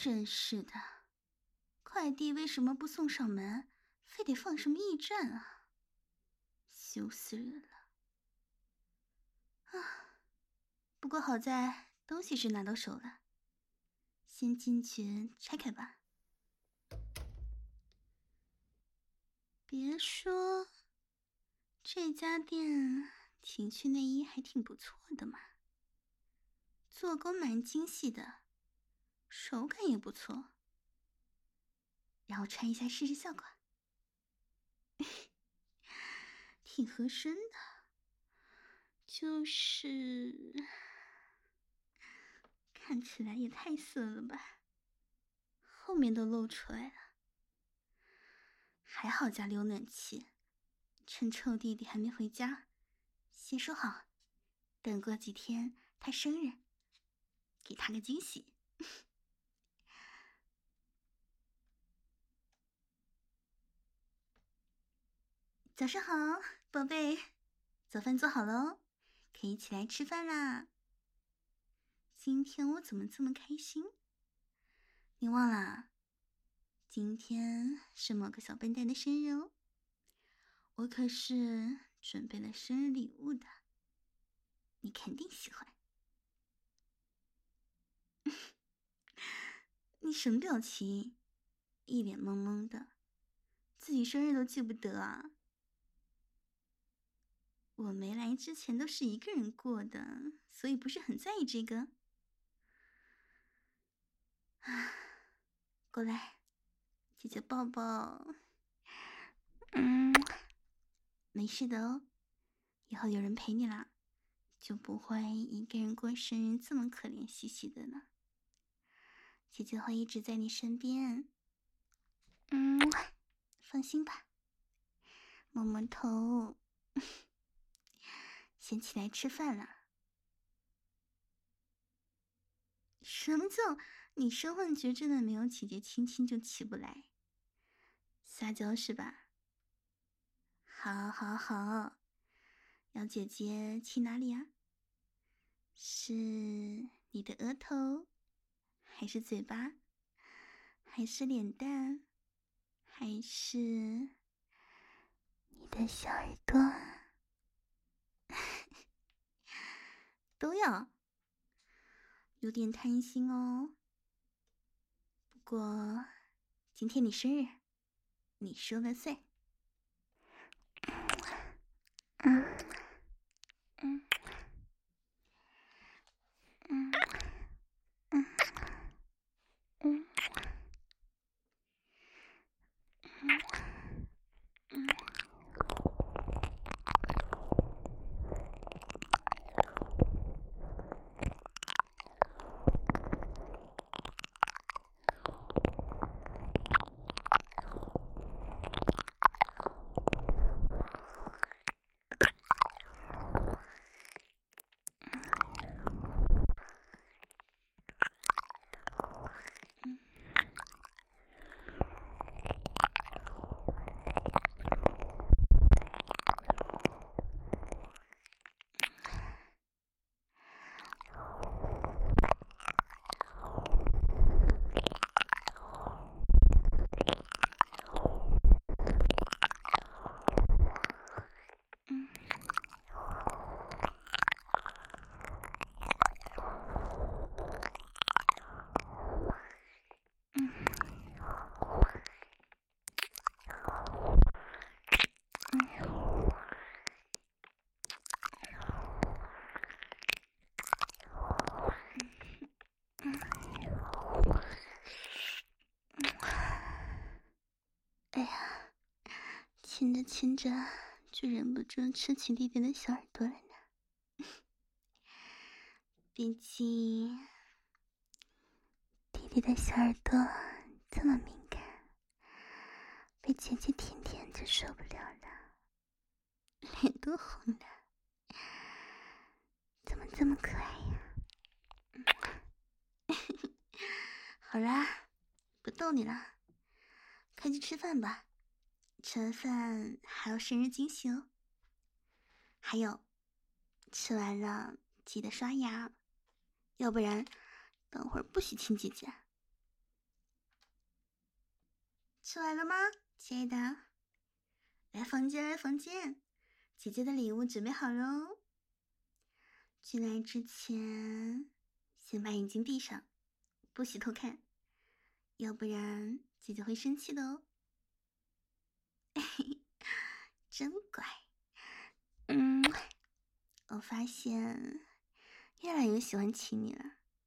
真是的，快递为什么不送上门，非得放什么驿站啊？羞死人了！啊，不过好在东西是拿到手了，先进去拆开吧。别说，这家店情趣内衣还挺不错的嘛，做工蛮精细的，手感也不错。让我穿一下试试效果。挺合身的，就是看起来也太色了吧，后面都露出来了。还好家里有暖气，趁臭弟弟还没回家，先收好，等过几天他生日，给他个惊喜。早上好，宝贝，早饭做好喽，可以起来吃饭啦。今天我怎么这么开心？你忘了？今天是某个小笨蛋的生日哦，我可是准备了生日礼物的，你肯定喜欢。你什么表情？一脸懵懵的，自己生日都记不得啊？我没来之前都是一个人过的，所以不是很在意这个。啊，过来，姐姐抱抱。没事的哦，以后有人陪你啦，就不会一个人过生日这么可怜兮兮的了。姐姐会一直在你身边。放心吧，摸摸头。先起来吃饭了。什么叫你身幻觉真的没有姐姐亲亲就起不来？撒娇是吧？好，好，好。要姐姐亲哪里啊？是你的额头，还是嘴巴，还是脸蛋，还是你的小耳朵？都要。有点贪心哦。不过今天你生日，你说了算。哎呀，亲着亲着就忍不住吃起弟弟的小耳朵来呢。毕竟弟弟的小耳朵这么敏感，被姐姐舔舔就受不了了，脸都红了。怎么这么可爱呀？好啦，不逗你了，快去吃饭吧。吃完饭还有生日惊喜哦。还有，吃完了记得刷牙，要不然等会儿不许亲姐姐。 出来了吗，亲爱的？来房间，来房间，姐姐的礼物准备好喽。进来之前，先把眼睛闭上，不许偷看，要不然姐姐会生气的哦。真乖。我发现越来越喜欢亲你了。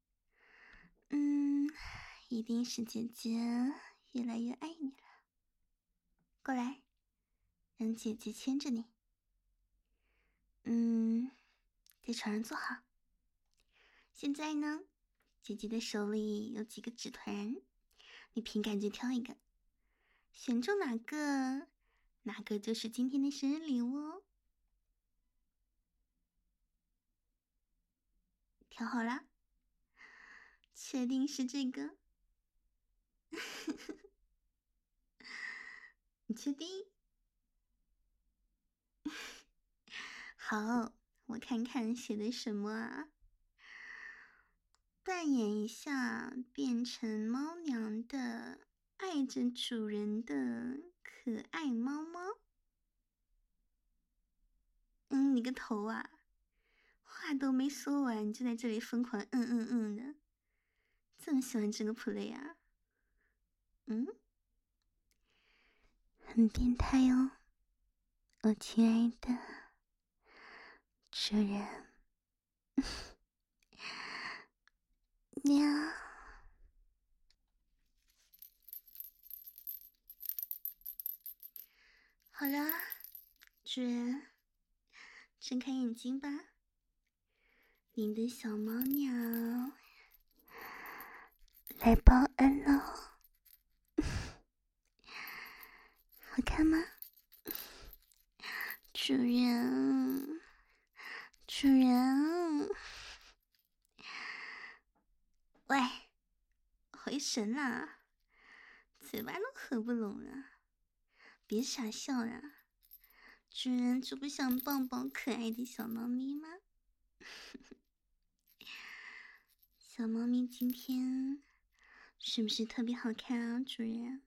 一定是姐姐越来越爱你了。过来，让姐姐牵着你。在床上坐好。现在呢，姐姐的手里有几个纸团，你凭感觉挑一个，选中哪个，哪个就是今天的生日礼物哦。挑好啦？确定是这个？你确定？好，我看看写的什么啊？扮演一下变成猫娘的爱着主人的可爱猫猫。你个头啊！话都没说完就在这里疯狂的，这么喜欢这个 play 啊？很变态哦，我亲爱的主人。喵。好啦，主人，睁开眼睛吧，你的小猫鸟来报恩了。好看吗？主人，主人，喂，回神啦，嘴巴都合不拢了，别傻笑啦。主人就不想抱抱可爱的小猫咪吗？小猫咪今天是不是特别好看啊，主人？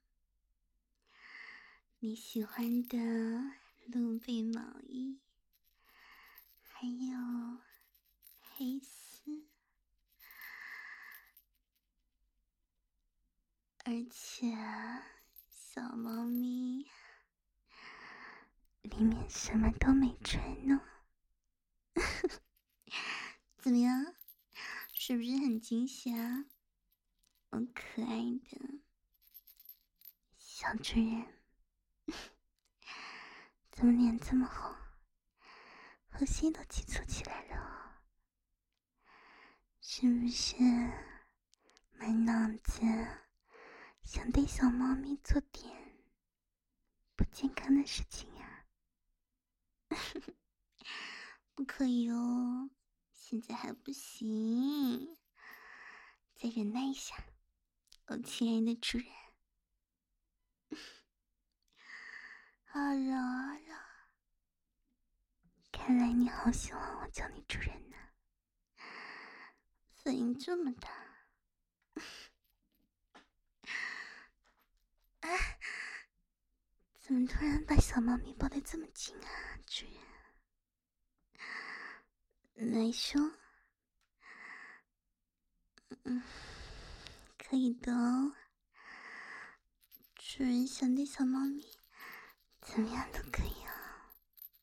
你喜欢的露背毛衣，还有黑丝，而且小猫咪里面什么都没穿呢。怎么样？是不是很惊喜啊？我可爱的小主人，怎么脸这么红，呼吸都急促起来了？是不是满脑子想对小猫咪做点不健康的事情呀？不可以哦，现在还不行，再忍耐一下，我亲爱的主人。好热好热，看来你好喜欢我叫你主人呢，反应这么大。啊，怎么突然把小猫咪抱得这么紧啊，主人？来说，可以的哦。主人想对小猫咪怎么样都可以啊。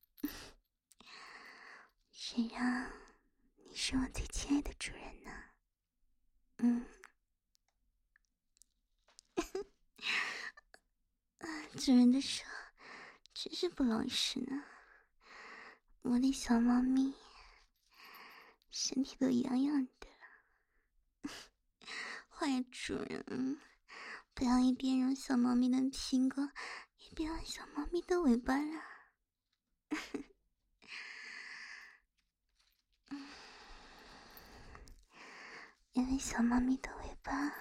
谁让你是我最亲爱的主人呢？主人的手真是不老实呢。我的小猫咪身体都痒痒的了。坏主人，不要一边揉小猫咪的屁股，一边玩小猫咪的尾巴啦。因为小猫咪的尾巴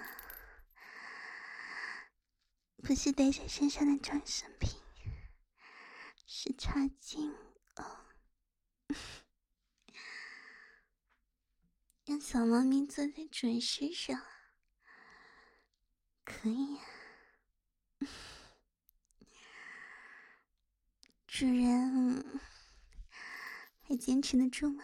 不是带在身上的装饰品，是插进让小猫咪坐在主人身上，可以啊。 主人还坚持得住吗？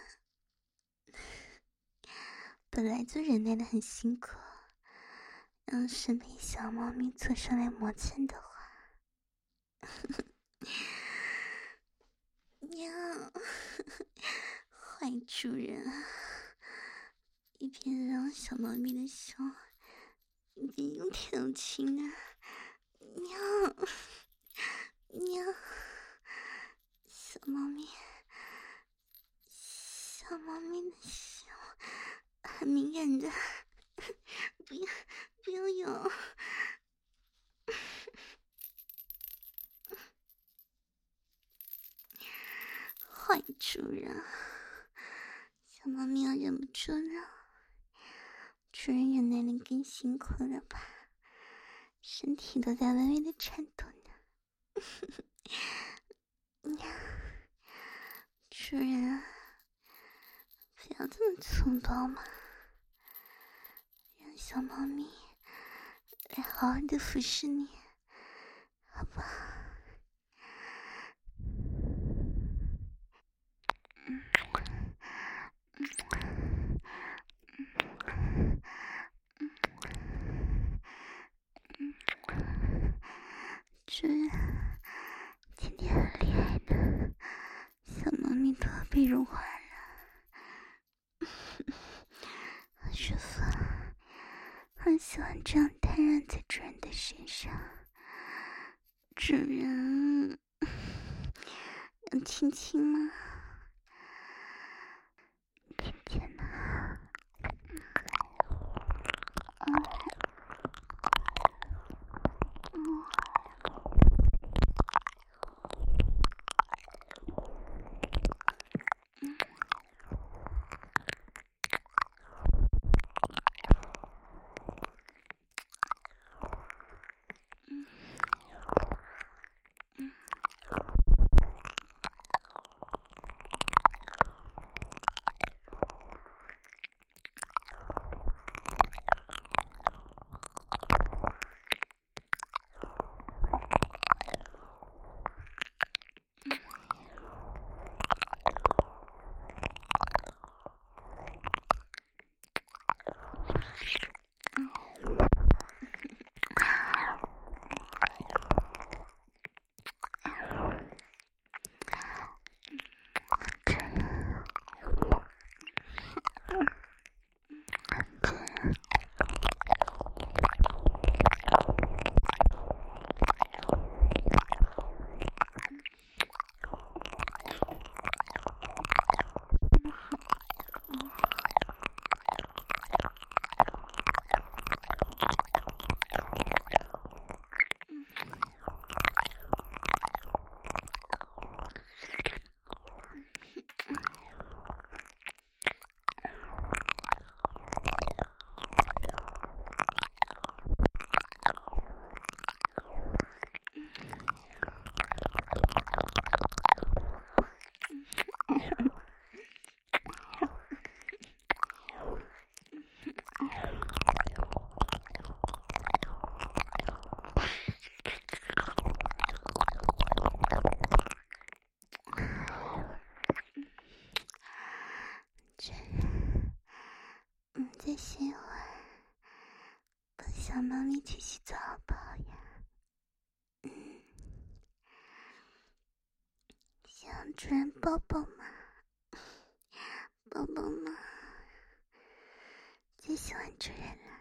本来就忍耐的很辛苦，让身边小猫咪坐上来磨蹭的话，呀，坏主人，一边让小猫咪的胸，一边用调情啊，喵喵，小猫咪的胸很敏感的，不要有。坏主人，小猫咪要忍不住了，主人忍耐的更辛苦了吧，身体都在微微的颤抖呢。主人，不要这么粗暴嘛，让小猫咪来好好的服侍你，好不好？主人，今天很厉害呢，小猫咪都要被融化了，好舒服，很喜欢这样瘫软在主人的身上。主人，要亲亲吗？甜甜的。再歇会儿，帮小猫咪去洗澡好不好呀？想让主人抱抱吗？抱抱吗？最喜欢主人了。